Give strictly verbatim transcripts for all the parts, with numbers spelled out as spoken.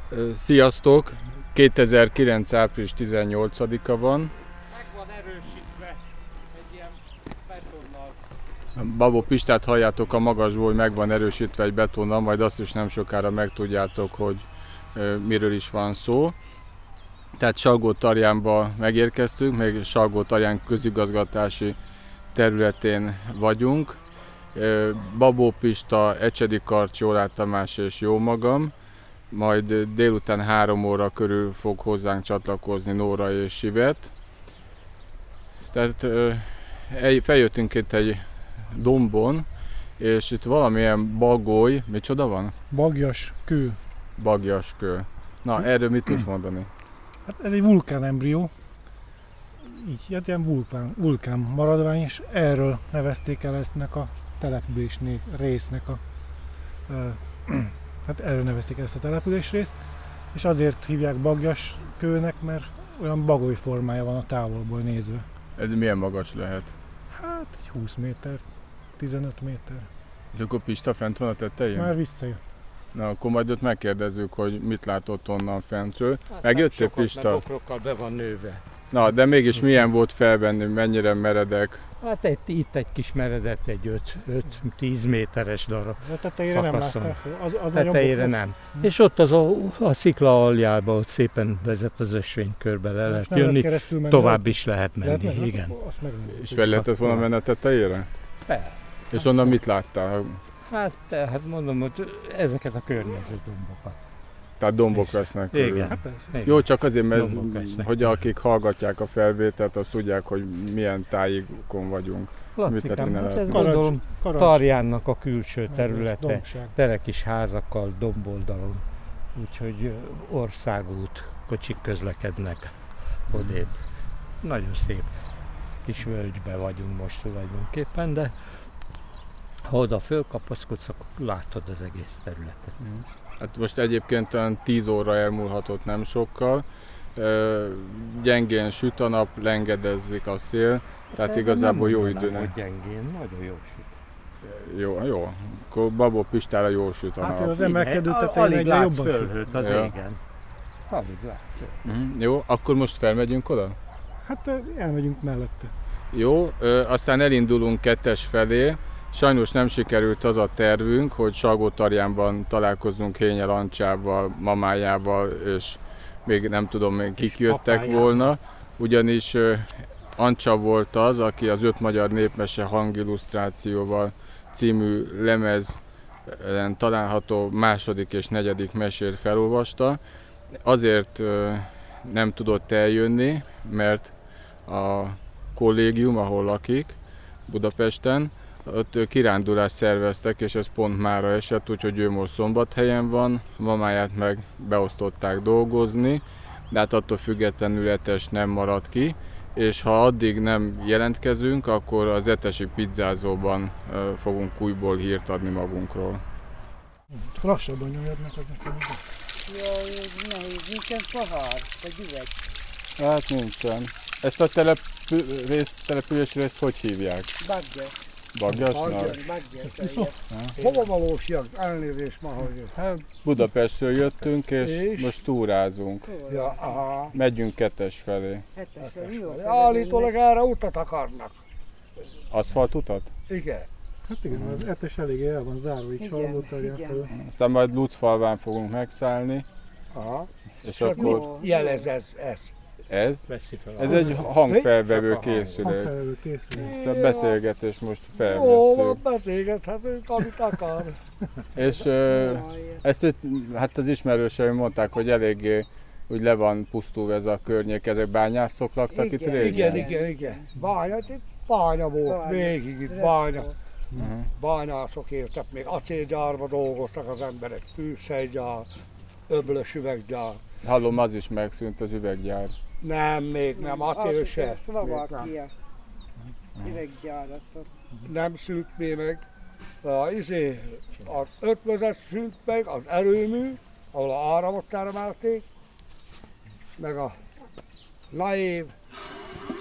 Sziasztok! kétezer-kilenc. április tizennyolcadika van. Meg van erősítve egy ilyen betonnal. Babó Pistát halljátok a magasból, hogy meg van erősítve egy betonnal, majd azt is nem sokára megtudjátok, hogy miről is van szó. Tehát Salgótarjánba megérkeztünk, még Salgótarján közigazgatási területén vagyunk. Babó Pista, Ecsedi Karcs, Jólár Tamás és jó magam. Majd délután három óra körül fog hozzánk csatlakozni Nóra és Sivet. Tehát feljöttünk itt egy dombon, és itt valamilyen bagoly, micsoda van? Bagjas kő. Bagjas kő. Na, erről mit tudsz mondani? Hát ez egy vulkánembrió, így hát ilyen vulkán, vulkán maradvány, és erről nevezték el eztnek a település résznek a hát erről nevezték ezt a településrészt, és azért hívják bagjas kőnek, mert olyan bagoly formája van a távolból nézve. Ez milyen magas lehet? Hát egy húsz méter, tizenöt méter. És akkor Pista fent van a tetején? Már visszajött. Na, akkor majd ott megkérdezzük, hogy mit látott onnan fentről. Hát Megjöttél, Pista? Bokrokkal be van nőve. Na, de mégis milyen volt felvenni, mennyire meredek? Hát egy, itt egy kis meredet, egy öt-tíz méteres darab. A tetejére nem láttál fel? Az, az tetejére nem. Hm. És ott az a, a szikla aljában ott szépen vezet az ösvénykörbe, le lehet jönni, tovább is lehet menni. Lehet, igen. És fel lehetett volna menni a tetejére? Persze. És onnan mit láttál? Hát, hát mondom, hogy ezeket a környező dombokat. Tehát dombok vesznek körül. Igen. Hát igen. Jó, csak azért, mert ez, hogy akik hallgatják a felvételt, azt tudják, hogy milyen tájékon vagyunk. Lacikám, hát ez gondolom Tarjánnak a külső területe, tele kis házakkal, domboldalon. Úgyhogy országút, kocsik közlekednek odébb. Nagyon szép kis völgybe vagyunk most tulajdonképpen, de ha oda fölkapaszkodsz, akkor látod az egész területet. Hát most egyébként olyan tíz óra elmúlhatott nem sokkal. Gyengén süt a nap, lengedezzik a szél, tehát de igazából jó időnek. Hogy gyengén, nagyon jó süt. Jó, jó. Akkor Babó Pistára jól süt a nap. Hát az emelkedő tetején egyre jobban fölhőt az ja. égen. Alig látsz fölhőt. Mm, jó, akkor most felmegyünk oda? Hát elmegyünk mellette. Jó, aztán elindulunk kettes felé. Sajnos nem sikerült az a tervünk, hogy Salgótarjánban találkozunk Hényel Ancsával, mamájával, és még nem tudom, még kik jöttek volna. Ugyanis Ancsa volt az, aki az Öt magyar népmese hangillusztrációval című lemezen található második és negyedik mesét felolvasta. Azért nem tudott eljönni, mert a kollégium, ahol lakik, Budapesten, ott kirándulást szerveztek, és ez pont mára esett, úgyhogy ő most Szombathelyen van, mamáját meg beosztották dolgozni, de hát attól függetlenül Etes nem marad ki, és ha addig nem jelentkezünk, akkor az etesi pizzázóban fogunk újból hírt adni magunkról. Lassabban nyomjad meg az nekem. Jaj, nehéz, nincsen pohár, vagy üveg. Hát nincsen. Ezt a telepü- rész, település részt hogy hívják? Baggyas. Baggyasnak? Hova valósiak? Elnézést ma, hogy... Hát Budapestről jöttünk, és, és? most túrázunk. Ja, aha. Megyünk kettes felé. Hetes, jó. Állítólag erre utat akarnak. Aszfalt utat? Igen. Hát igen, az Etes eléggé el van zárva, így Salgótarján felül. Aztán majd Lucfalván fogunk megszállni. Aha. És csak akkor... mit jelez ez? ez? Ez? Ez egy hangfelvevő készülék. Hangfelvevő készülék. Ezt a beszélgetést most felvesszük. Jó, beszélgethetünk, amit akar. És ö, ezt hát az ismerőseim mondták, hogy eléggé úgy le van pusztulva ez a környék, ezek bányászok laktak igen, itt régen? Igen, igen, igen. Bánya, itt bánya volt, végig itt bánya. Uh-huh. Bányászok éltek, még acélgyárba dolgoztak az emberek, tűzhelygyár, öblös üveggyár. Hallom, az is megszűnt az üveggyár. Nem, még nem, acél se. Szlovákia üveggyáratot. Nem szűnt még meg. A, izé, az ötvözet szűnt meg, az erőmű, ahol a áramot termelték, meg a Naév,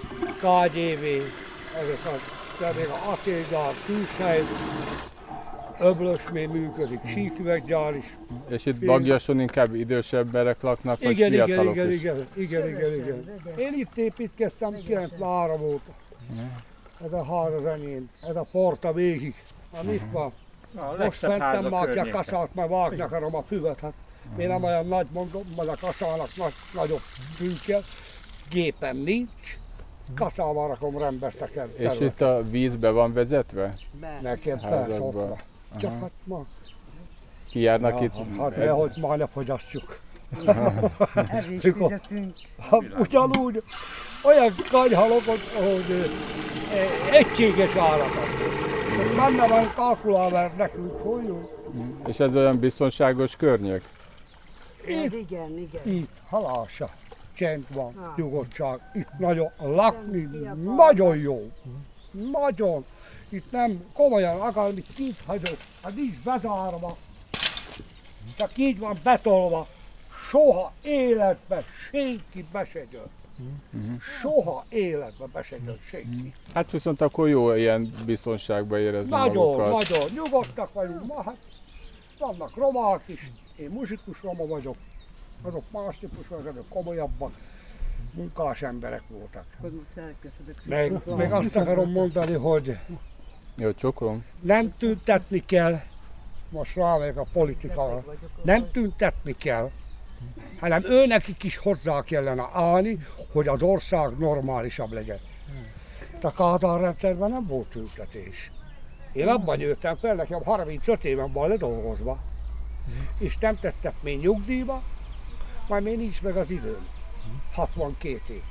ká gé vé, ezek a, de még a acélgyár, tűzhely, öblös még működik, síküveggyár is. És itt Bagyason inkább idősebb emberek laknak, vagy igen, fiatalok igen, is? Igen, igen, igen, igen. Én itt építkeztem kilencvenhárom óta. Ez a ház az enyém, ez a porta végig. Na, itt van. Most fentem már ki a kaszát, mert vágni akarom a füvet. Hát én nem olyan nagy mondom, majd a kaszának nagy, nagyobb fűkkel. Gépem nincs. Kaszával rakom rendbe ezt a területet. És itt a vízbe van vezetve? Nekem persze ott van. Csak hát ma. Kijárnak ja, itt? Hát ez... nehogy már ne fogyasztjuk. Ez is fizetünk. Ugyanúgy olyan kanyhalok, hogy egységes árakat. Benne van kalkulálver nekünk, hogy jó. És ez olyan biztonságos környék? Ez igen, igen. Itt halása, csend van, ah. nyugodtság. Itt nagyon lakni, nagyon jó. Nagyon. Itt nem komolyan akarni, kit hagyok. Hát nincs bezárva. Csak így van betolva. Soha életben senki be se jön. Soha életben be se jön senki. Hát viszont akkor jó ilyen biztonságban érezni nagyon, magukat. Nagyon, nyugodtak vagyunk ma, hát vannak romák is. Én muzsikus roma vagyok. Azok más típusú, azok komolyabbak. Munkás emberek voltak. Meg, meg azt akarom mondani, hogy jó, csokolom. Nem tüntetni kell, most rámegyek a politikára, nem tüntetni kell, hanem őnekik is hozzá kellene állni, hogy az ország normálisabb legyen. A Kádár rendszerben nem volt tüntetés. Én abban nőttem fel, nekem harmincöt éven van ledolgozva, és nem tettek még nyugdíjba, majd még nincs meg az időm. hatvankét év.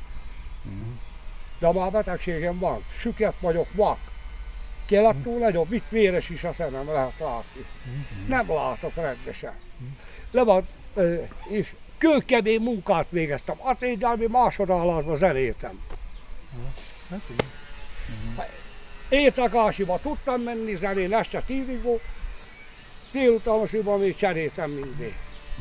De már betegségem van, süket vagyok, vak. Kélettől nagyobb, itt véres is a szemem, lehet látni. Nem látok rendesen. Le van, és kőkemény munkát végeztem. Acélgyármi másodállásban zenéltem. Éjszakásiba tudtam menni zenén, este tízig volt. Délutánosiban még cseréltem mindig.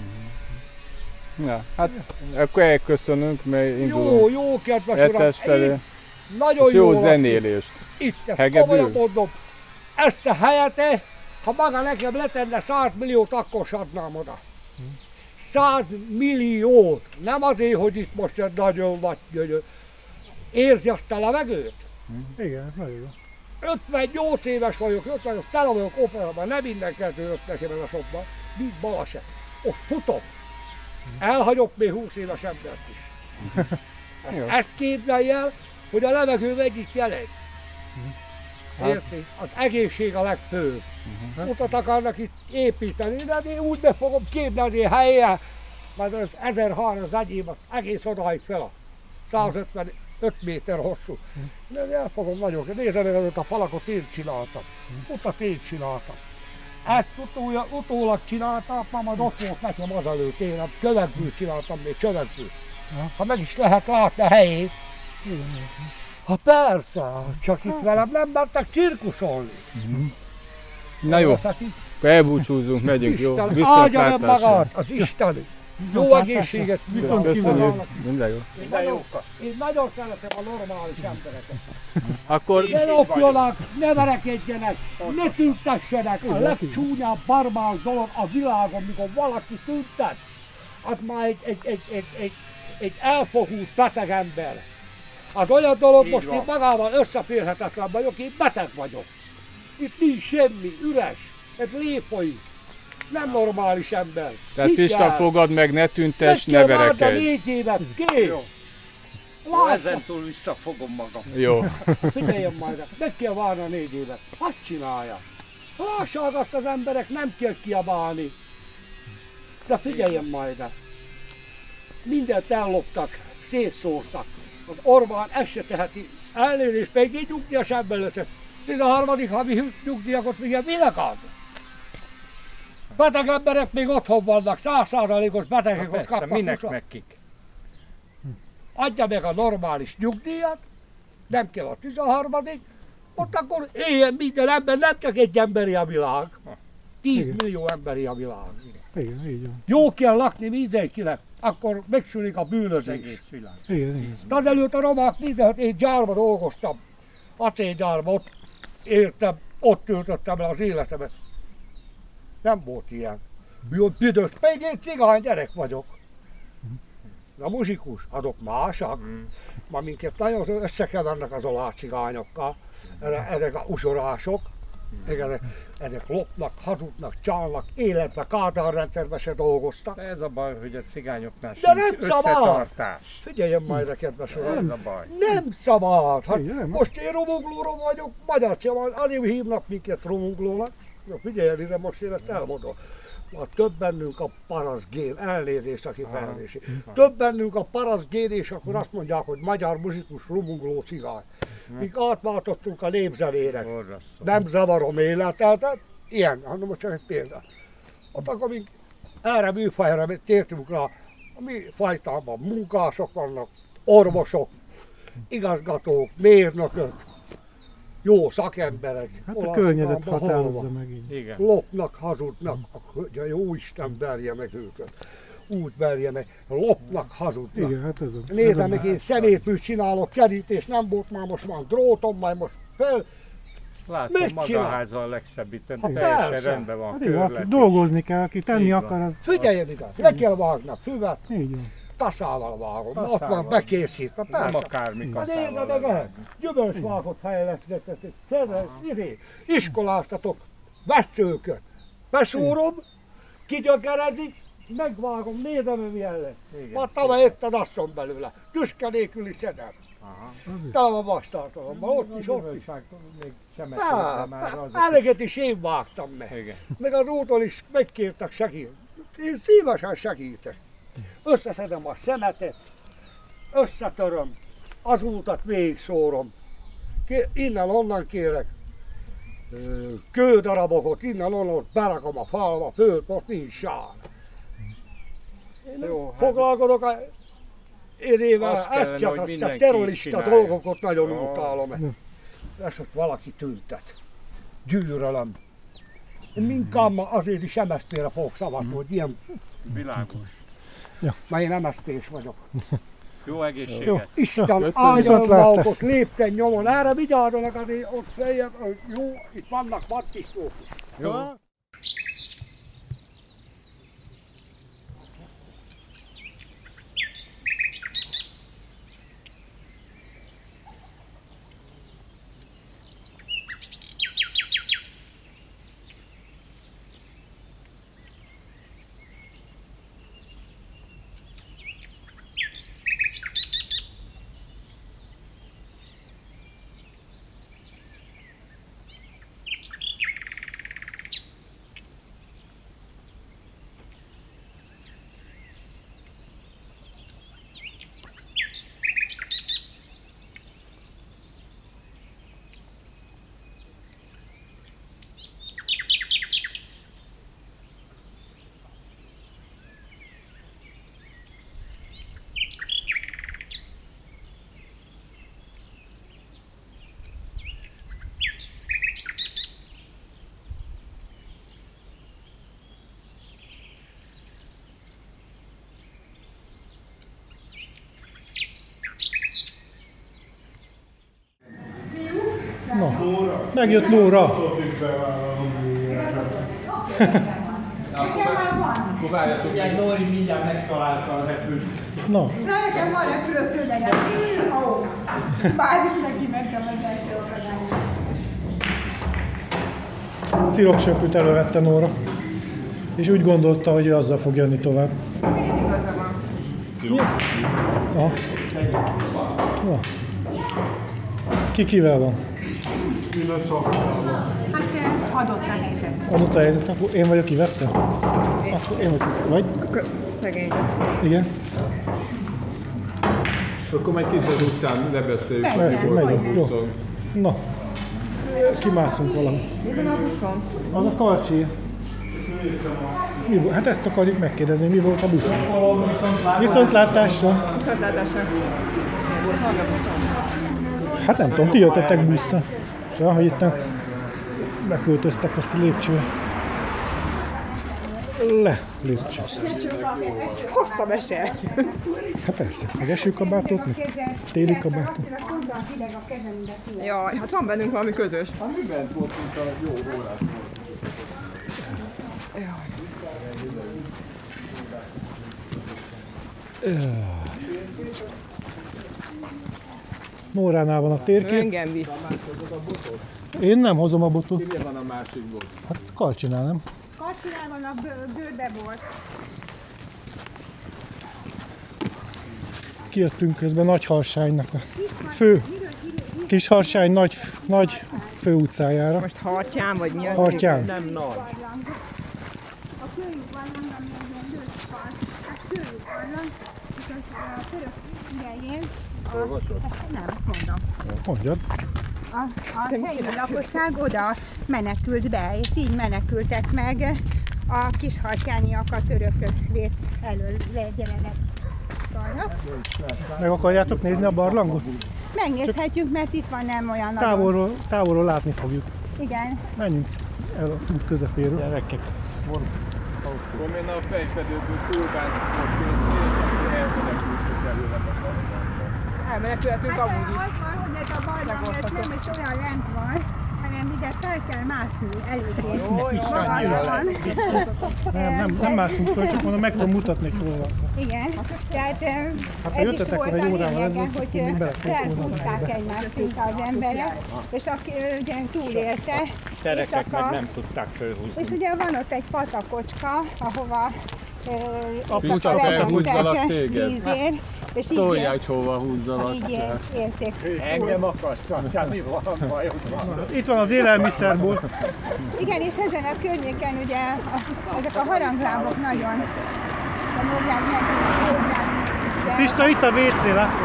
Ja, hát akkor elköszönünk, mert indulunk. Jó, jó, kedves uram. Felé. Nagyon jó, jó zenélést. Itt, ezt komolyan mondom. Ezt a helyet, ha maga nekem letenne száz milliót, akkor s adnám oda. száz milliót. Nem azért, hogy itt most egy nagyon vagy gyönyör. Érzi azt a levegőt? Igen, ez nagyon jó. ötvennyolc éves vagyok, ötvennyolc, tele vagyok operában, nem mindenkeltő ötven éven a szobban, mint baleset. Ott futok. Elhagyok még húsz éves embert is. Ezt, ezt képzelj el, hogy a levegő mennyit jelent. Érti? Az egészség a legfőbb. Uh-huh. Utat akarnak itt építeni, de én úgy be fogom képzelni a helyen, mert az ezerhárom az enyém, az egész odáig fel a százötvenöt méter hosszú. De el fogom nagyon, nézze meg előtt a falakot én csináltam. Utat én csináltam. Ezt utója, utólag csináltam, már majd ott volt nekem az előtt, én a csövekből csináltam, még csövekből. Ha meg is lehet látni a helyét. Ha persze, csak itt velem nem mertek cirkuszolni. Na jó, akkor elbúcsúzunk, megyünk, jó? Áldja meg magát, az Isteni. Jó egészséget, viszont kívánok. Minden jó. Én nagyon, én nagyon szeretem a normális embereket. Akkor... Ne lopjanak, ne verekedjenek, ne tüntessenek. A legcsúnyább barbár dolog a világon, mikor valaki tüntet, az már egy, egy, egy, egy, egy, egy elfogult beteg ember. Az olyan dolog, így most van. Én magával összeférhetetlen vagyok, én beteg vagyok. Itt nincs semmi, üres, ez léfolyik. Nem normális ember. Tehát Pista, fogad meg, ne tüntes, ne verekedj. négy évet, kész. Ezentúl visszafogom magam. Jó. Figyeljen majd, meg kell várni a négy évet. Azt csinálja. Lássák azt az emberek, nem kell kiabálni. De figyeljen majd. Mindent elloptak, szétszórtak. Az Orbán ezt se teheti. Elnézést, még egy nyugdíjas ember lesz. tizenharmadik havi nyugdíjakot még minek ad? Beteg emberek még otthon vannak, száz százalékos betegeket kapnak. Minek meg kik? Adja meg a normális nyugdíjat, nem kell a tizenharmadik, ott akkor éljen minden ember, nem csak egy emberi a világ. tíz millió emberi a világ. Igen, így van. Jó kell lakni mindenkinek, akkor megszűnik a bűnözés. Egész világ. Igen, igen. Azelőtt a romák mindent, én gyárba dolgoztam, acélgyárba, ott éltem, ott töltöttem el az életemet. Nem volt ilyen. Jó, büdös, még én cigány gyerek vagyok. A muzsikus, azok másak. Mm. Ma minket nagyon összekevernek az olá cigányokkal. Ezek a usorások. Ezek, ezek lopnak, hazudnak, csalnak, életbe, kádárrendszerbe se dolgoztak. De ez a baj, hogy a cigányoknál de sincs nem összetartás. Figyeljen majd a kedves uram. Ez a baj. Nem szabad. Hát most én romuglóra vagyok, magyar csavar, azért hívnak minket romuglónak. Figyeljen ide, most én ezt elmondom. Ha több bennünk a parasztgén, elnézést a kifejezésé. Több bennünk a parasztgén, és akkor azt mondják, hogy magyar muzsikus, romugló cigány. Míg átváltottunk a népzenére. Nem zavarom életet, tehát ilyen, hanem most csak egy példa. Ott akkor még erre műfajra tértünk rá, a mi fajtában munkások vannak, orvosok, igazgatók, mérnökök, jó szakemberek. Hát a környezet határozza meg így. Igen. Lopnak, hazudnak, hogy a Jóisten verje meg őket. Úgy verje meg, lopnak, hazudnak. Igen, hát ez a, Nézem meg, én szemétműt csinálok, kerítés, nem volt már, most van drótom, majd most fel. Látom, maga a háza a legszebbiten, ha teljesen persze. rendben van. Hát jó, aki dolgozni kell, aki tenni akar, az... Figyeljen ide, le kell vágni a füvet. Így van. Kaszával vágom, Kaszával. Ott van bekészítve, persze. Nem akármi kaszával. Hát nézd meg el, gyümölcsvágott fejlesztettek, iskoláztatok, veszőköt. Beszúrom, kigyökerezik, megvágom, nézem, hogy milyen lesz. Pattam érted asszon belőle, tüske nélküli szedem. Talán a vastartalomban, ott is, ott is. Eleget is én vágtam meg. Meg az úton is megkértek segít. Én szívesen segítek. Összeszedem a szemetet, összetöröm, az útat végig szórom. Innen-onnan kérek kődarabokat, innen-onnan berakom a falba, föl, ott nincs sár. Én foglalkozok a érével, ezt csak azt a terrorista dolgokat nagyon oh. utálom. Ezt ott valaki tüntet. Gyűlölöm. Én minkámmal azért is em es zé té-re fogok szavazni, hogy ilyen... Világos. Ja. Mert én em es zé té-s vagyok. Jó egészséget! Jó. Isten áldjon lépten nyomon, erre vigyázzanak azért ott feljebb, jó, itt vannak vadpisztók. Jó. Na, megjött Nóra. Várjatok, egy Nóri mindjárt megtalálta a repülőt. Na. Nekem van repülő szőnyegem. Bár is neki mentem az első okradányra. Ciroksöpűt elővette Nóra. És úgy gondolta, hogy ő azzal fog jönni tovább. Mindig igaza van. Ciroksöpű? Aha. Na. Ki kivel van? Hát adott a helyzet. Adott a helyzet, akkor én vagyok kivette? Akkor én vagyok, vagy? Szegény. Igen. Akkor majd kint az utcán ne beszéljük. Persze, megyünk. Jó. Na, kimászunk valami. Mi van a buszon? Az a Karcsi. Mi volt? Hát ezt akarjuk megkérdezni, mi volt a buszon? Viszontlátásra. Viszontlátásra. Mi volt a buszon? Hát nem tudom, ti jöttetek buszra. Ja, hogy itt beköltöztek a lépcső. Le, lépcső. Hoztam esélyt. Hát persze, meg esőkabátot, meg téli kabátot. Jaj, hát van bennünk valami közös. Hát mi bent voltunk a jó órát? Nóránál van a térkép. Engem visz. Én nem hozom a botot. Milyen van a másik bot? Hát Karcsinál, nem? Karcsinál van, a bőrbe volt. Kijöttünk közben Nagyharsánynak a fő, Kisharsány nagy, nagy főutcájára. Most Hartyán vagy mi az? Hartyán. Nem nagy. A kőjük barlang, ami egy ilyen lőszpart. Hát kőjük barlang, és a török idején... Olvasod? Nem, azt mondom. Mondjad. A, a helyi lakosság oda menekült be, és így menekültek meg a kishartyániak a törökök rész elől legyenek arra. Meg akarjátok nézni a barlangot? Megnézhetjük, mert itt van nem olyan nagyon... Távolról, távolról látni fogjuk. Igen. Menjünk el a út közepéről. Gyerekek. Akkor én a fejfedőből túlbántott pénzt, és akkor elmenekült, hogy előle a barlangba. Elmenekülhetünk Hát amúgy is. az van, hogy ez a barlang ez nem is olyan lent van, hanem ide fel kell mászni eléggé. Magasan. Nem, nem, nem mászunk föl, csak mondom, meg tudom mutatni, hogy hol van. Igen, tehát Hát, ez is jöttetek volt a volna egy órával lényege, ezelőtt, hogy akkor még bele fogok volna felhúzták ebbe. egymást szinte az emberek, és aki ugye túlélte, Gyerekek éjszaka, meg nem tudták fölhúzni. és ugye van ott egy patakocska, ahova Puca éjszaka felhúzzalak lementek téged. vízért, és így, Szólják, hogy hova húzzalak. így él- élték. Engem akarsz, mi van, bajod van. Itt van az élelmiszerból. Igen, és ezen a környéken ugye a, ezek a haranglábok nagyon fogják meg. Pista, itt a vé cé, látod?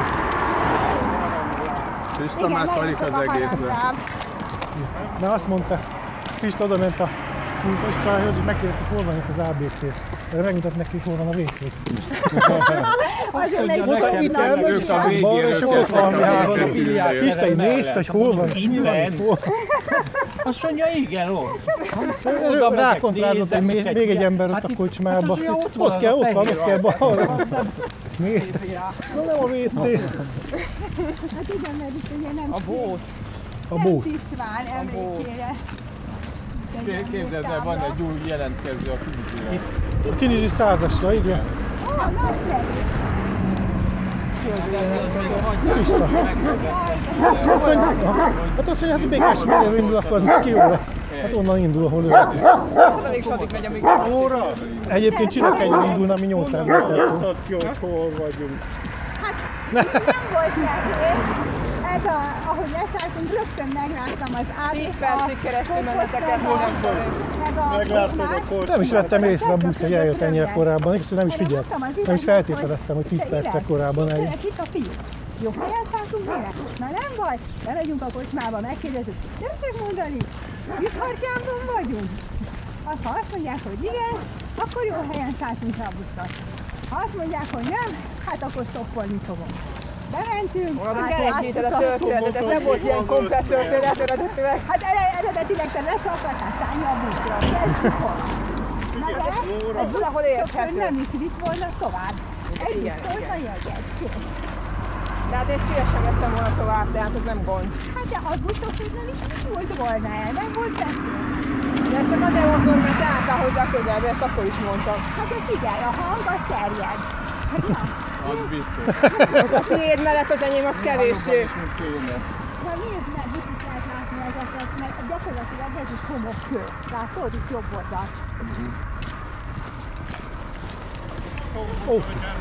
Pista már szarik az egészre. Na azt mondta, Pista oda ment a munkás csajhoz, hogy megkérdezte, hol van itt az á bé cé. Erre megmutat neki, hogy hol van a vé cé. Azért megy Oda itt elmegy, Ők a végén és ott van a a végén. Pista, így nézte, hogy hol van. Innen. Azt mondja, igen, ó. Rákontrázott, hogy még, még egy ember ott a kocsmába. Ott kell, ott van, ott kell balra. Nézte. Na nem a vé cé. Hát igen, mert itt ugye nem A bót. A bót. István emlékére. Képzeld el, van egy új jelentkező a Kinizsire. A Kinizsi százasra, igen. Ó, nagyszerű! Pista. Azt mondja, hát azt mondja, hát a Békás megyről indul, akkor az neki jó lesz. Hát onnan indul, ahol ő. Elég sokat megy, amíg Óra? Egyébként Csillagkegyről indulna, ami nyolcszáz métertől. Mutatja, hogy hol vagyunk. Hát nem volt nehéz. Ez a, ahogy leszálltunk, rögtön megláttam az á bé tíz percig keresztül meneteket mindenféle. Nem is vettem észre a buszt, hogy eljött ennyire korábban, és nem is figyeltem. Nem is feltételeztem, hogy tíz perccel korábban eljött. Tényleg itt a fiú. Jó helyen szálltunk mire? Na nem baj, bemegyünk a kocsmába, megkérdezzük. Tessék mondani, Kishartyánban vagyunk? Ha azt mondják, hogy igen, akkor jó helyen szálltunk rá a buszra. Ha azt mondják, hogy nem, hát akkor stoppolni fogom. Bementünk, átjátszottuk a történetet, nem volt ilyen komplett történet eredetileg. Hát eredetileg te le se akartál szállni a buszra. Na de, ez valahol érthető. nem is vitt volna tovább. Egy Igen, busz volt a jegyet, kész. De hát én szívesen vettem volna tovább, de hát ez nem gond. Hát de a buszokhoz nem is volt volna el, nem volt beszél. De ez csak azért mondom, mert te álltál hozzá közelbe, ezt akkor is mondtam. Hát de figyelj, a hang az terjed. Hát na, Az biztos. A tiéd mellett az enyém az kevéssé. na nézd meg, itt is lehet látni ezeket, mert gyakorlatilag ez is homokkő. Látod, itt jobb oldal. Ó,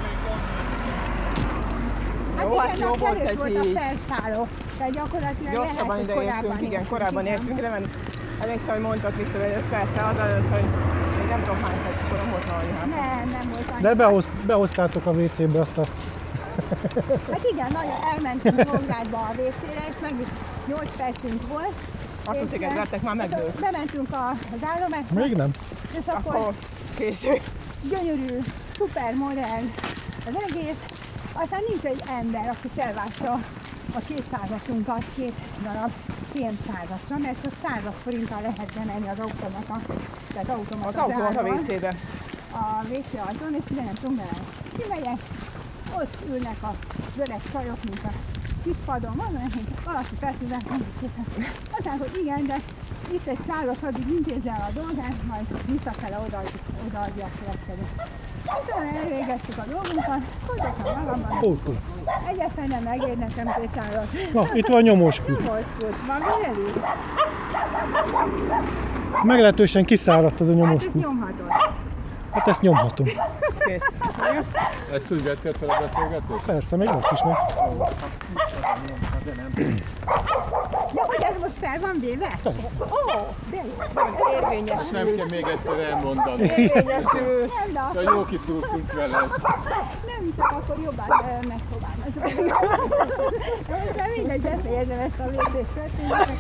Hát Jó, hát igen, jó a volt kevés ez volt a így. felszálló. Tehát gyakorlatilag lehet, Gyorsabban hogy ide korábban értünk, igen, értünk, korábban igen. értünk, de nem emlékszem, hogy mondtak Viktor egy öt perccel azelőtt, hogy még nem tudom hány perc, akkor nem volt valami hát. Nem, nem volt annyi. de behoz, behoztátok a vé cébe azt a... Hát igen, nagyon elmentünk Nógrádba a vé cére, és meg is nyolc percünk volt. Attól és, téged vertek, már és megdőlt. bementünk a- az állomásra, Még nem. és akkor Akkor késő. gyönyörű, szuper modern az egész. Aztán nincs egy ember, aki felváltsa a kétszázasunkat két darab kétszázasra, mert csak száz forinttal lehet bemenni az automata, tehát automata Az automata zárban, vé cébe. a vé cé ajtón, és ide nem tudunk bemenni. Kimegyek, ott ülnek a öreg csajok, mint a kis padon, van, hogy valaki fel tud látni, aztán, hogy igen, de itt egy százas, addig intézze el a dolgát, majd visszafele odaadja a következő. Utána elvégezzük a dolgunkat, hozzak magamban. Pótol. Egyáltalán nem megér nekem kétszázat. Na, itt van nyomoskút. Nyomoskút, maga elég. Meglehetősen kiszáradt ez a nyomoskút. Hát ezt nyomhatod. Hát ezt nyomhatom. Kész. Ezt úgy vetted fel a beszélgetést? Persze, még most is meg. Ja, hogy ez most fel van véve? Persze. Ó, de jó. Érvényes. Nem kell még egyszer elmondani. Érvényesül. Nem, de De jó kiszúrtunk vele. nem, csak akkor jobban megfogalmazom. Most nem mindegy, befejezem ezt a vécés történetet.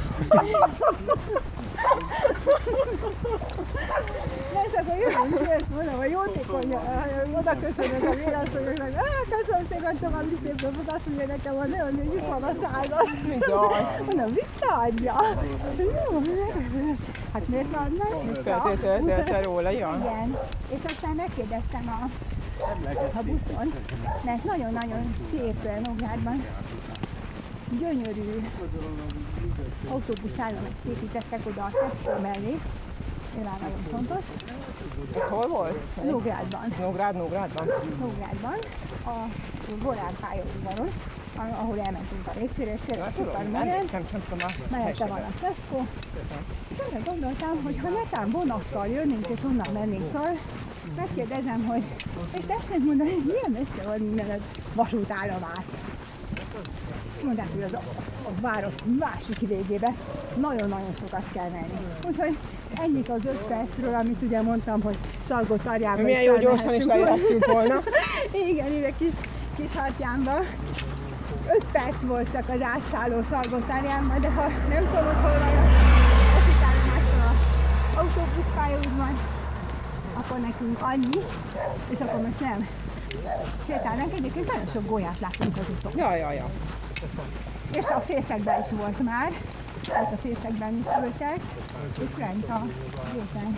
Na és akkor jövünk, jött, mondom, a jótékony, oda köszönök a vélasszonyoknak, ah, köszönöm szépen, további szép napot, azt mondja nekem, hogy nagyon, hogy itt van a százas. Bizony. Mondom, visszaadja. És jó, hát miért ne adnám vissza? Feltételezte róla, ja? Igen, és aztán megkérdeztem a, a buszon, mert nagyon-nagyon szép Nógrádban gyönyörű autóbuszállomást építettek oda a Tesco mellé, nyilván nagyon fontos. Ez hol volt? Nógrádban. Nógrád, Nógrádban? Nógrádban, a Volán pályaudvaron, ahol elmentünk a végcélre, és tényleg szuper modern, mellette van a Tesco, és arra gondoltam, hogy ha netán vonattal jönnénk és onnan mennénk fel, megkérdezem, hogy és tessék mondani, hogy milyen messze van innen a vasútállomás. Mondták, hogy az a, a város másik végébe nagyon-nagyon sokat kell menni. Úgyhogy ennyit az öt percről, amit ugye mondtam, hogy Salgótarjánban milyen jó gyorsan is lejöttünk volna. Igen, ide kis, kis Hartyánba. öt perc volt csak az átszálló Salgótarjánban, de ha nem tudom, hogy hol van a vasútállomástól az autóbuszpályaudvar, akkor nekünk annyi, és akkor most nem sétálnánk. Egyébként nagyon sok gólyát látunk az úton. Ja, ja, ja. És a fészekben is volt már, tehát a fészekben is ültek, és fent a gépen.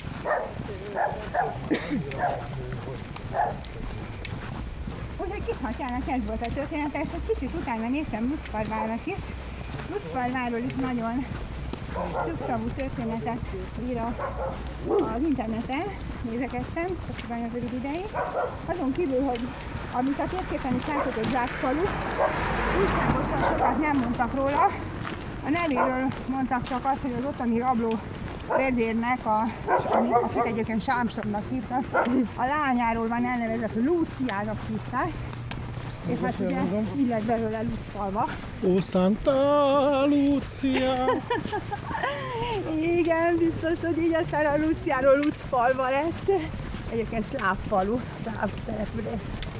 Úgyhogy Kishartyának ez volt a története, és egy kicsit utána néztem Lucfarvának is. Lucfarváról is nagyon szükszavú történetet ír az interneten, nézegettem, csak nagyon rövid ideig. Azon kívül, hogy amit a térképen is látod, egy zsákfalu, újságosan sokat nem mondtak róla. A nevéről mondtak csak azt, hogy az ottani rabló vezérnek, a, amit, akit egyébként Sámsonnak hívtak, a lányáról van elnevezett, Lúciának hívták. És hát ugye így lett belőle Lucfalva. Ó, Santa Lucia! Igen, biztos, hogy így aztán a Luciáról Lucfalva lett. Egyébként szláv falu, szláv település.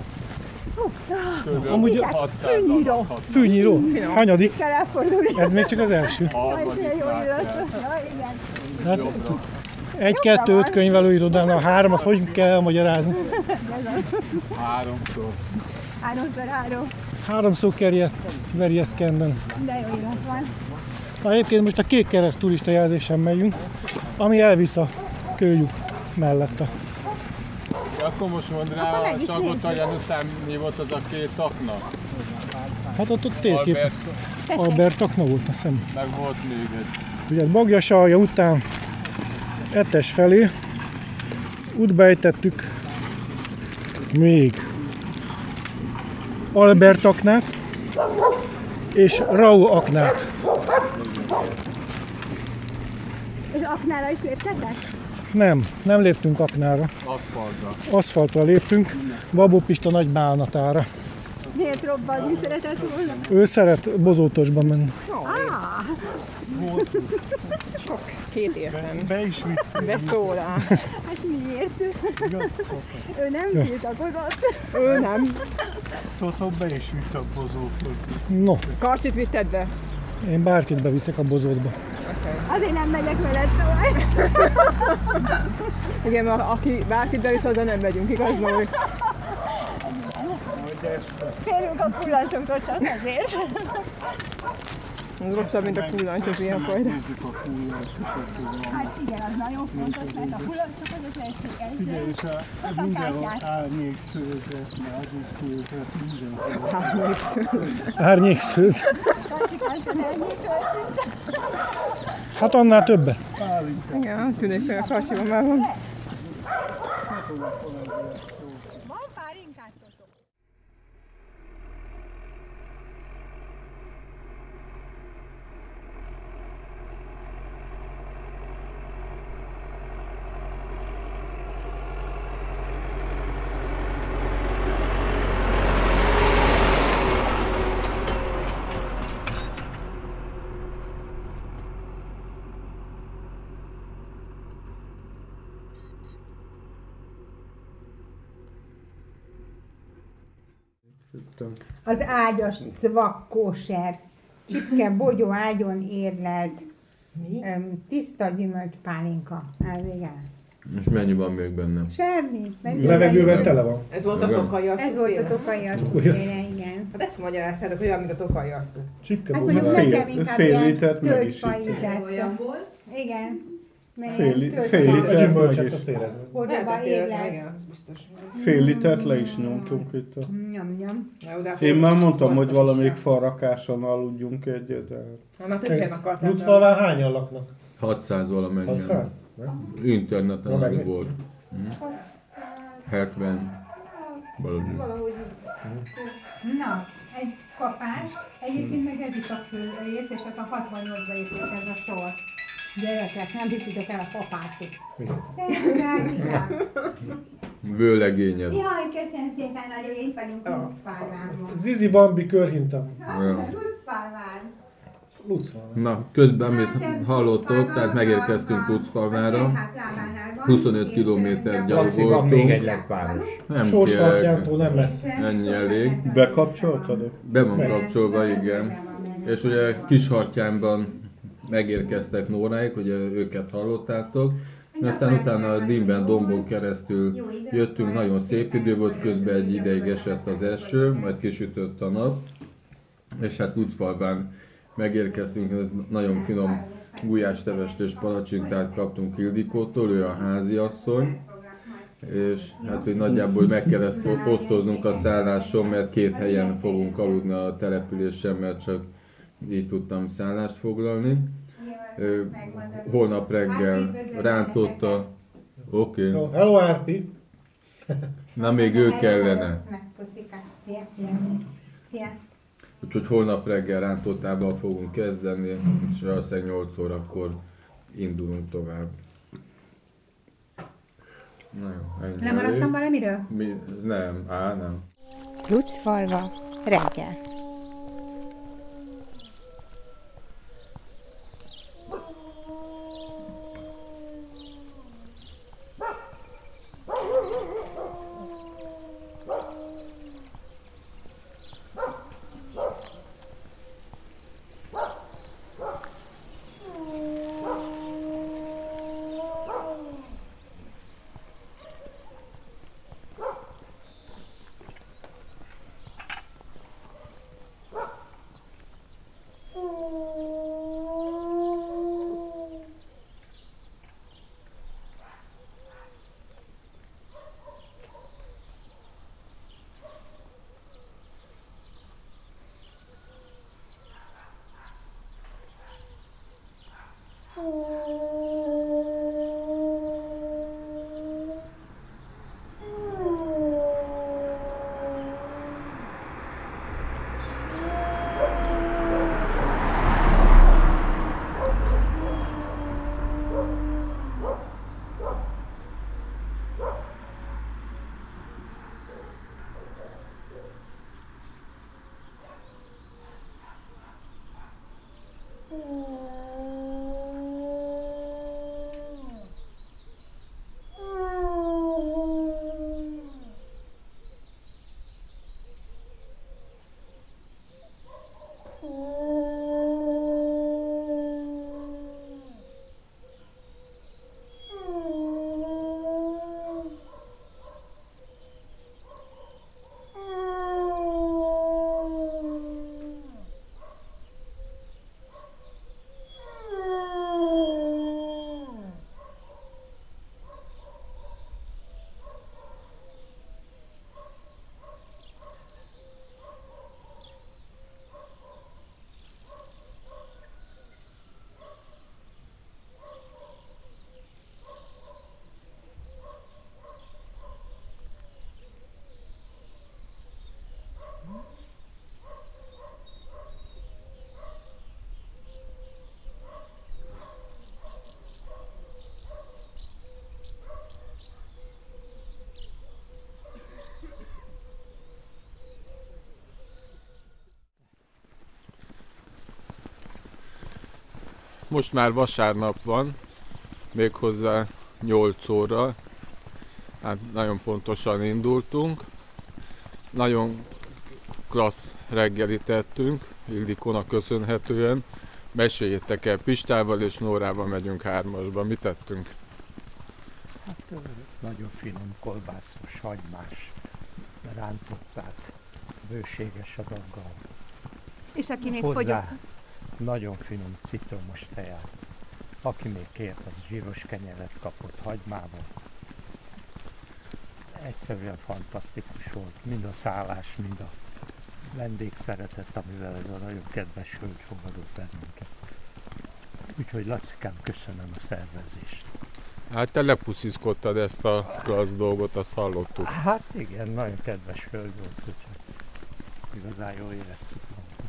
Uh, Amúgy a fűnyíró. Fűnyíró? Hanyadik? Kell elfordulni. Ez még csak az első. Harmadik. Ja, igen. Hát, egy, kettő, öt könyvelőirodán, a háromat hogy kell elmagyarázni? Háromszor. Háromszor három. Háromszor Verjeszkenden. De jó illat van. Na, egyébként most a Kék Kereszt turista jelzésen megyünk, ami elvisz a Kőlyuk mellette. Akkor most mondd rá, a Salgótarján után mi volt az a két akna? Hát ott, ott térkép. Albert. Albert akna volt, azt hiszem. Meg volt még egy. Ugye Bagjasalja után Etes felé útba ejtettük még Albert aknát és Rau aknát. És aknára is léptetek? Nem, nem léptünk aknára. Aszfaltra. Aszfaltra léptünk, Babó Pista nagy bánatára. Miért robban? Mi szeretett volna? Ő szeret Bozótosba menni. Ah! Sok két értem. Be is vitt. Beszólál. Hát miért? Ő nem ja. tiltakozott. Ő nem. Totó be is vitt a Bozótosba. No. Karcsit vitted be? Én bárkit beviszek a Bozótba. Okay. Azért nem megyek veled tovább. Igen, mert aki bárkit bevisz, azzal nem megyünk, igaz, Nóri? Félünk a kullancsonktól csak azért. Az rosszabb, mint a kullancs az ilyen fajta. Hát igen, az nagyon fontos, mert a kullancsok azok lesz égezni. Figyelj, és a mindenhol árnyékszőzet, árnyékszőzet, mindenhol. Árnyékszőz. Árnyékszőz. Kacsikán, te árnyékszőt. Hát annál többet. Igen, tűnik, hogy a Karcsiban már van. Van pálinkátotok? Az ágyas cvakkóser, csipke, bogyó ágyon érlelt, öm, tiszta gyümölcs pálinka. Ez igen. És mennyi van még benne? Semmi. Levegővel tele van. Ez volt a tokai asztó. Ez volt a tokai asztó féle, igen. Hát ezt magyaráztátok, hogy olyan, mint a tokai asztó. Csipke, Hát bogyó, mondjuk nekem fél, inkább fél ilyen litert meg is tölgyfaízett. Olyan volt? Igen. Fél, li- fél litert meg is. Bordába érlelt. Fél litert le is nyomtunk itt. A... Nyom, nyom. Én már mondtam, hogy valamelyik falrakáson aludjunk egyet, de... Na, többen akartam. Lucfalván hányan laknak? hatszáz valamennyien. hatszáz? Interneten Na, alig meg volt. Mm. hetven. Valahogy. Valahogy. Na, egy kapás. Egyébként meg ez is a fő rész, és ez a hatvannyolcba épült ez a sor. Gyerekek, nem hiszitek el a papátot. Vőlegényed. Jaj, köszönöm szépen, nagyon itt vagyunk Lucfalvánban. Zizi Bambi körhintam. Lucfalván. Lucfalván. Na, közben mit hallottok, tehát megérkeztünk Lucfalvánra. huszonöt kilométer gyalogoltunk. Még egy lekváros. Nem Sorspartjától nem messze. Ennyi elég. Bekapcsoltad? Be van kapcsolva, igen. És ugye Kishartyánban megérkeztek Nóráik, ugye őket hallottátok. Aztán utána a Dimben dombon keresztül jöttünk, nagyon szép idő volt, közben egy ideig esett az eső, majd kisütött a nap. És hát Lucfalván megérkeztünk, nagyon finom gulyástevest és palacsintát kaptunk Ildikótól, ő a háziasszony. És hát, hogy nagyjából meg kell ezt osztoznunk a szálláson, mert két helyen fogunk aludni a településen, mert csak így tudtam szállást foglalni. Holnap reggel rántotta. Oké. Okay. Hello, Árpi! Na, még ő kellene. Szia, szia. Szia. Úgyhogy holnap reggel rántottával fogunk kezdeni, és valószínűleg nyolc órakor indulunk tovább. Na jó, ennyi. Lemaradtam valamiről? Mi? Nem, á, nem. Lucfalva, reggel. most már vasárnap van, méghozzá nyolc óra. Hát nagyon pontosan indultunk. Nagyon klassz reggelit tettünk, Ildikónak köszönhetően. Meséljétek el, Pistával és Nórával megyünk hármasba. Mit tettünk? Hát nagyon finom kolbászos, hagymás rántottát, bőséges adaggal. És aki még hozzá fogyott? Nagyon finom citromos teját. Aki még kért, az zsíros kenyeret kapott hagymával. Egyszerűen fantasztikus volt. Mind a szállás, mind a vendégszeretet, amivel ez a nagyon kedves hölgy fogadott bennünket. Úgyhogy Lacikám, köszönöm a szervezést. Hát te lepusziszkodtad ezt a klassz dolgot, azt hallottuk. Hát igen, nagyon kedves hölgy volt, úgyhogy igazán jól éreztük magunkat.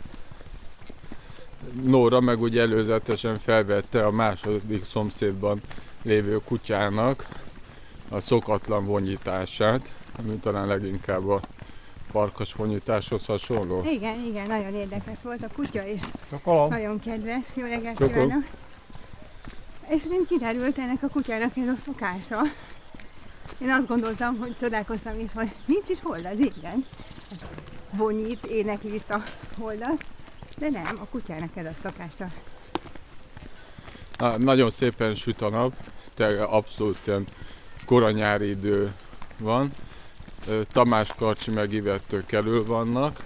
Nóra meg ugye előzetesen felvette a második szomszédban lévő kutyának a szokatlan vonyítását, ami talán leginkább a farkas vonyításhoz hasonló. Igen, igen, nagyon érdekes volt a kutya, és Csokolom. Nagyon kedves. Jó reggelt Csokolom. kívánok! És mind kiderült ennek a kutyának ez a szokása. Én azt gondoltam, hogy csodálkoztam is, hogy nincs is hold az égen. Vonyít, énekli itt a holdat, de nem, a kutyának ez a szokása. Na, nagyon szépen süt a nap, tényleg abszolút ilyen koranyári idő van. Tamás Karcsi meg Ivettő elől vannak.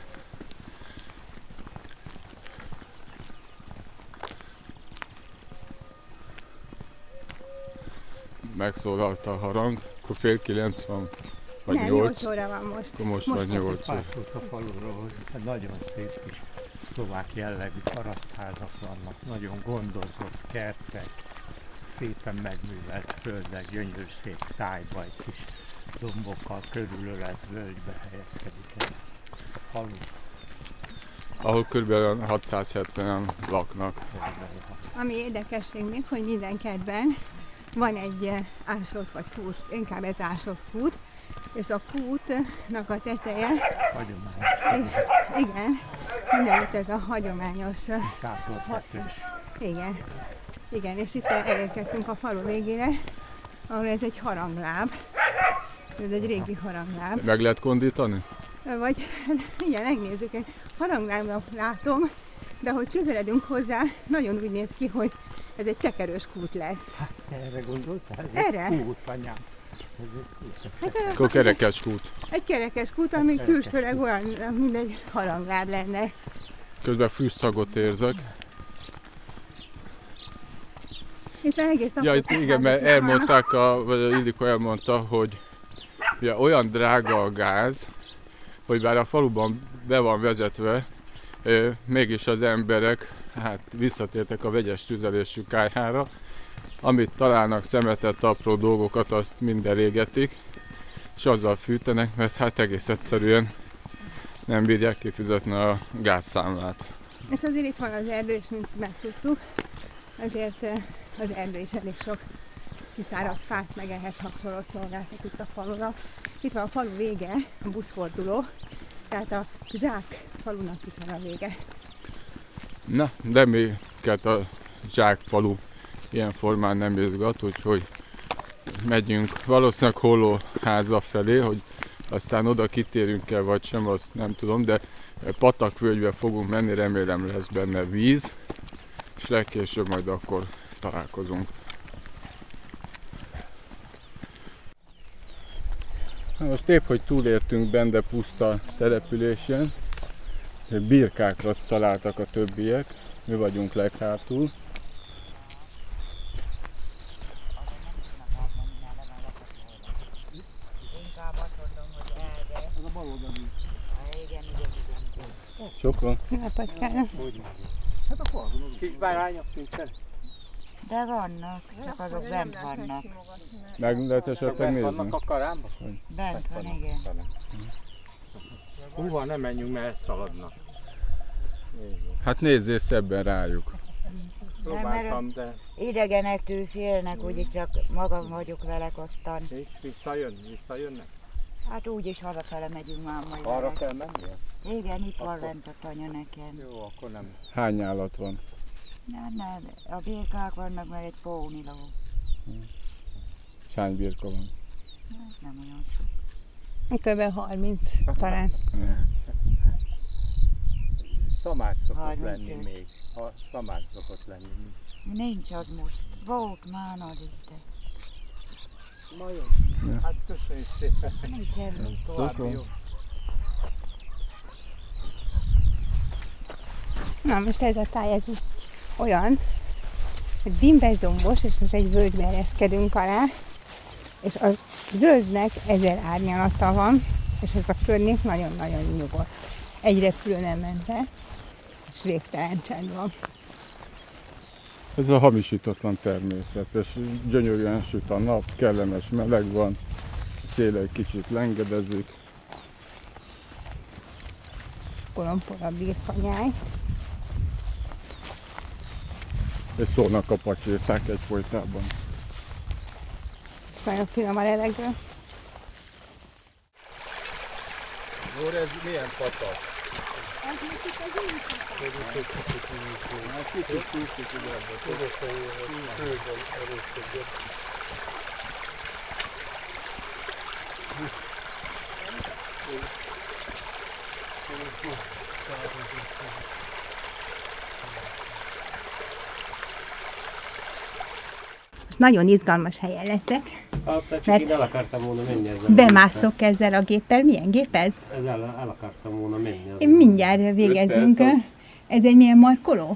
Megszólalt a harang, akkor fél kilenc van, vagy nem, nyolc. nyolc óra van most. Akkor most, most van nyolc óra. Szólt a faluról, hogy nagyon szép kis szlovák jellegű parasztházak vannak, nagyon gondozott kertek, szépen megművelt földek, gyönyörű szép tájba, egy kis dombokkal körülölelt völgybe helyezkedik el a falu. Ahol kb. hatszázhetvenen laknak. Ami érdekesség még, hogy minden kertben van egy ásott vagy kút, inkább ez ásott kút, és a kútnak a teteje, hagyományos. Igen, mindenütt ez a hagyományos. Sátortetős. Igen, igen, és itt elérkeztünk a falu végére, ahol ez egy harangláb, ez egy régi harangláb. Meg lehet kondítani? Vagy, igen, megnézzük, egy haranglábnak látom, de ahogy közeledünk hozzá, nagyon úgy néz ki, hogy ez egy tekerős kút lesz. Hát erre gondoltál? Ez Erre? egy kút, anyám. Ez egy kút. Hát, Akkor kerekes kút. Egy kerekes kút, ami külsőleg olyan, mint egy harangláb lenne. Közben fűszagot érzek. Itt egész Ja, itt igen, mert elmondták, a, vagy a Ildikó elmondta, hogy ja, olyan drága a gáz, hogy bár a faluban be van vezetve, euh, mégis az emberek hát visszatértek a vegyes tüzelésű kályhára, amit találnak, szemetet, apró dolgokat, azt minden égetik, és azzal fűtenek, mert hát egész egyszerűen nem bírják kifizetni a gázszámlát. És azért itt van az erdő, és mint megtudtuk, azért az erdő is elég sok kiszáradt fát, meg ehhez hasonlót szolgáltat itt a falura. Itt van a falu vége, a buszforduló, tehát a Zsák falunak itt van a vége. Na, de minket a Zsák falu ilyen formán nem izgat, úgyhogy megyünk valószínűleg Hollóháza felé, hogy aztán oda kitérünk-e vagy sem, azt nem tudom, de patakvölgybe fogunk menni, remélem lesz benne víz, és legkésőbb majd akkor találkozunk. Most épp, hogy túlértünk Bende puszta településen, birkákra találtak a többiek, mi vagyunk leghátul. Csokon? Hát a falvon kis bárányok nincsen. De vannak, csak azok bent vannak. Meg lehet esetleg nézni? Vannak a karámba? Bent van, igen. Húha, nem menjünk, mert szaladnak. Hát nézzél szebben rájuk. Próbáltam, de... Idegenektől félnek, úgyis csak magam vagyok velek aztán. És visszajön, visszajönnek? Hát úgyis hazafele megyünk már majd. Arra velek. kell mennie? Igen, itt van lent a tanya nekem. Jó, akkor nem. Hány állat van? Nem, nem, a birkák vannak, meg egy póniló. És hány birka van? Nem olyan sok. Kb. harminc talán. Szamás szokott lenni még. Ha szamás szokott lenni. Nincs az most. Volt már nagy itt. Majom. Hát köszönjük szépen. Nincs semmi. További jó. Na most ez a táj, ez olyan, hogy dimbes-dombos, és most egy völgybe ereszkedünk alá, és a zöldnek ezer árnyalata van, és ez a környék nagyon-nagyon nyugodt. Egy repülő nem ment be, és végtelen csend van. Ez a hamisítatlan természet, és gyönyörűen süt a nap, kellemes meleg van, a szél egy kicsit lengedezik. Kolompora birkanyáj. És szólnak a pacséták egyfolytában. És nagyon finom a levegő. Úr, ez milyen patak? Ez most itt az új patak. Ez itt egy kicsit újító. Hát kicsit csúszik ide ebbe. Tudod, hogy főben erősködjön. Most nagyon izgalmas helyen leszek. Hát, csak mert én el akartam volna menni ezzel. Bemászok ezzel a géppel. Milyen gép ez? Ezzel el akartam volna menni. Én mindjárt végezünk. Ez egy milyen markoló?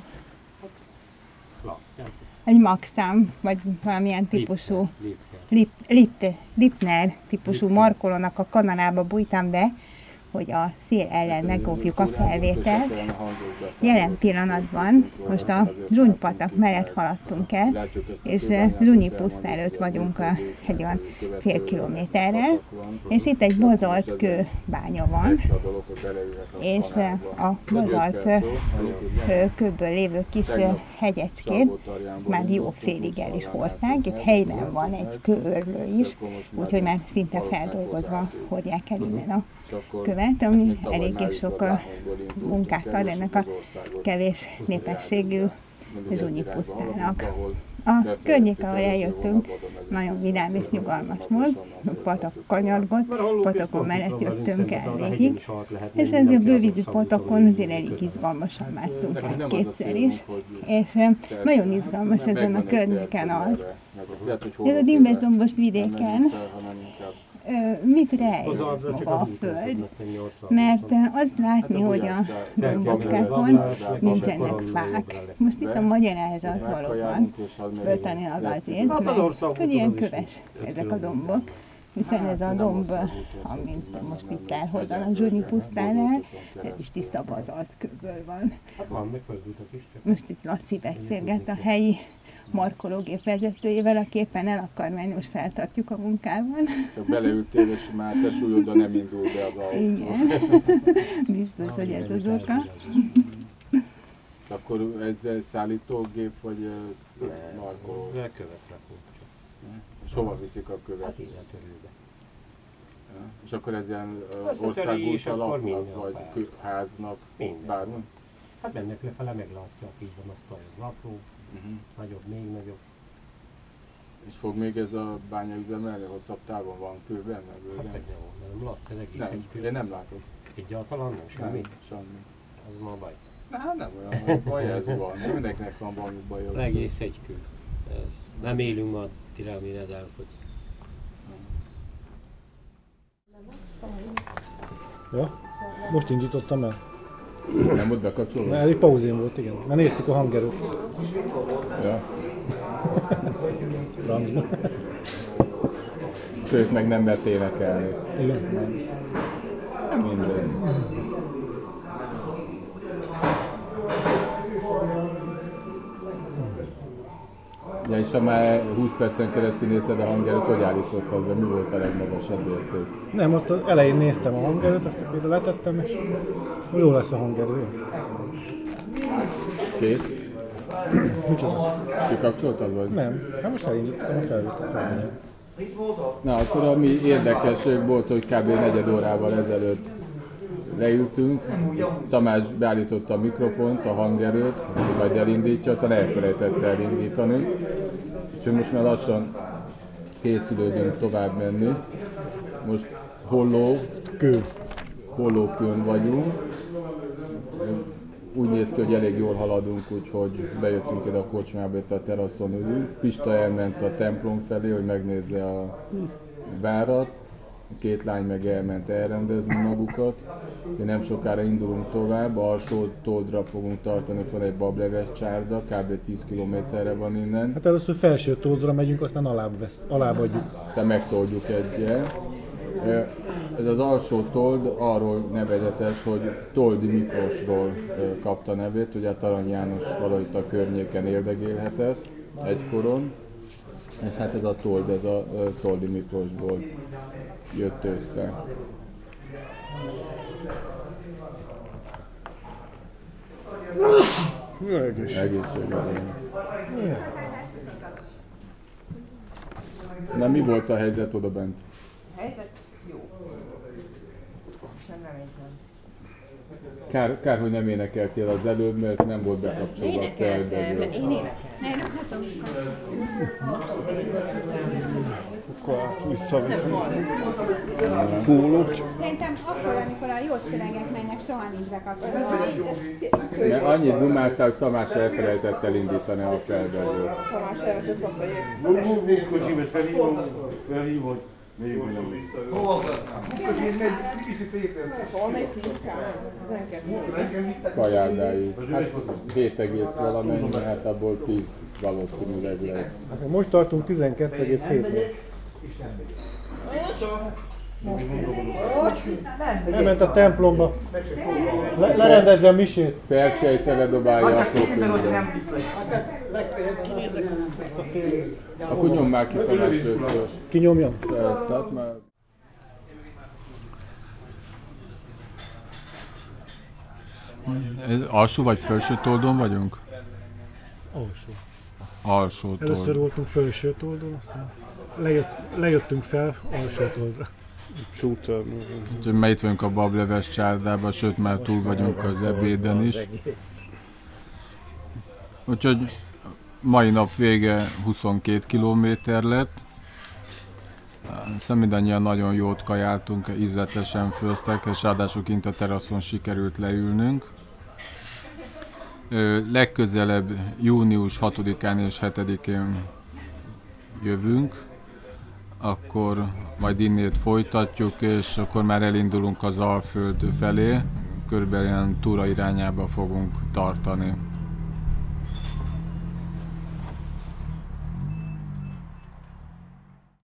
Egy Maxám, vagy valamilyen típusú Lip, Lip, Lipner típusú markolónak a kanalába bújtam be, hogy a szél ellen megóvjuk a felvételt. Jelen pillanatban most a Zsunypatak mellett haladtunk el, és Zsunyi puszta előtt vagyunk egy olyan fél kilométerrel, és itt egy bazolt kőbánya van, és a bazolt kőből lévő kis hegyecskét már jó félig el is hordták. Itt helyben van egy kőörlő is, úgyhogy már szinte feldolgozva hordják el innen a követ, ami eléggé sok munkát ad ennek a kevés népességű Zsunyi pusztának. A környék, ahol eljöttünk, nagyon vidám és nyugalmas volt, patak kanyargott, patakon mellett jöttünk el végig, és ezért a bővízi patakon azért elég izgalmasan másztunk el kétszer is, és nagyon izgalmas ezen a környéken az. Ez a dimbes-dombos vidéken mit rejt maga a föld, mert azt látni, hogy a dombocskákon nincsenek fák. Most itt a magyarázat valóban föltanilag azért, mert hogy ilyen köves ezek a dombok, hiszen ez a domb, amint most itt elhordanak a Zsunyi pusztánál, ez is tiszta bazalt kőből van. Most itt Laci beszélget a helyi markológép vezetőjével, aki éppen el akar menni, most feltartjuk a munkában. Csak beleültél, és már te súlyodra nem indul be az autó. Igen, biztos, hogy ez az oka. Akkor ez egy szállítógép, vagy markoló? Ezzel követ rakunk. És hova viszik a követ? Hát ilyen törőbe. Ja. És akkor ez ilyen országút alapnak, vagy háznak, bármi? Hát mennek lefele, meglátják, így van a az lapó, uh-huh. Nagyobb, még nagyobb. És fog még ez a bánya üzemelni, hosszabb távon van kő benne? Hát meg nem, nem lát, ez egész nem, egy kő. Én nem látom. Egyáltalán nem, semmi? Nem, semmi. Az ma baj. Hát nem olyan baj, ez van. Mindenkinek van valami bajok. Egész egy kő. Ez, nem élünk ma tire, amire ez elfogy. Ja, most indítottam el. Nem volt bekapcsolva? Ez egy pauzén volt, igen. Mert néztük a hangerőt. Ja. Francba. Ők meg nem mert énekelni. Igen. Minden. Ja, és ha már húsz percen keresztül nézted a hangerőt, hogy állítottad be? Mi volt a legmagasabb érték? Nem, azt az elején néztem a hangerőt, azt akkor letettem, és jó lesz a hangerő. Kész? Micsoda? Kikapcsoltad vagy? Nem, hát most elindítottam a felvételt. Na, akkor ami érdekesség volt, hogy kb. negyed órával ezelőtt leültünk, Tamás beállította a mikrofont, a hangerőt, hogy majd elindítja, aztán elfelejtette elindítani. Úgyhogy most már lassan készülődünk tovább menni. Most Holló, Kő. Hollókőn vagyunk. Úgy néz ki, hogy elég jól haladunk, úgyhogy bejöttünk ide a kocsmába, itt a teraszon ülünk. Pista elment a templom felé, hogy megnézze a várat. A két lány meg elment elrendezni magukat. Nem sokára indulunk tovább, alsó toldra fogunk tartani, ott van egy bableves csárda, kb. tíz kilométerre van innen. Hát először felső toldra megyünk, aztán alább, vesz, alább adjuk. Aztán megtoldjuk egyel. Ez az alsó told arról nevezetes, hogy Toldi Miklósról kapta nevét, ugye Arany János valahogy a környéken éldegélhetett egykoron, és hát ez a told, ez a Toldi Miklósból jött össze. Egészségedre. Na, mi volt a helyzet oda bent? A helyzet jó. Sem reménytem. Kár, kár, hogy nem énekeltél az előbb, mert nem volt bekapcsolva a felbe. Én énekeltem. Akkor visszaviszem. Pólót. Szerintem akkor, amikor a jó szövegek mennek, soha nincs bekapcsolva. Mert annyit dumáltál, hogy Tamás elfelejtett elindítani a felbelről. Tamás elveszett a fejét. Mikor Zsimet felhívom, felhívod, még hogy nem vissza. Hova Kajádáig. Hát hét egész valamennyi, hát abból tíz valószínűleg lesz. Hát most tartunk tizenkettő egész hétnél. Elment a templomba. Le, lerendezze a misét. Persejtele dobálja a própénzre. Akkor nyom már ki Tamás Lőcsös. Ki nyomjam? Persze, hát már... Alsó vagy felső toldon vagyunk? Alsó. Alsó told. Először voltunk felső toldon, aztán lejött, lejöttünk fel alsó toldra. Úgyhogy már itt vagyunk a bableves csárdában, sőt már túl vagyunk az ebéden is. Úgyhogy mai nap vége huszonkét kilométer lett. Szóval mindannyian nagyon jót kajáltunk, ízletesen főztek, és ráadásul kint a teraszon sikerült leülnünk. Legközelebb június hatodikán és hetedikén jövünk, akkor majd innét folytatjuk, és akkor már elindulunk az Alföld felé, körülbelül ilyen túra irányába fogunk tartani.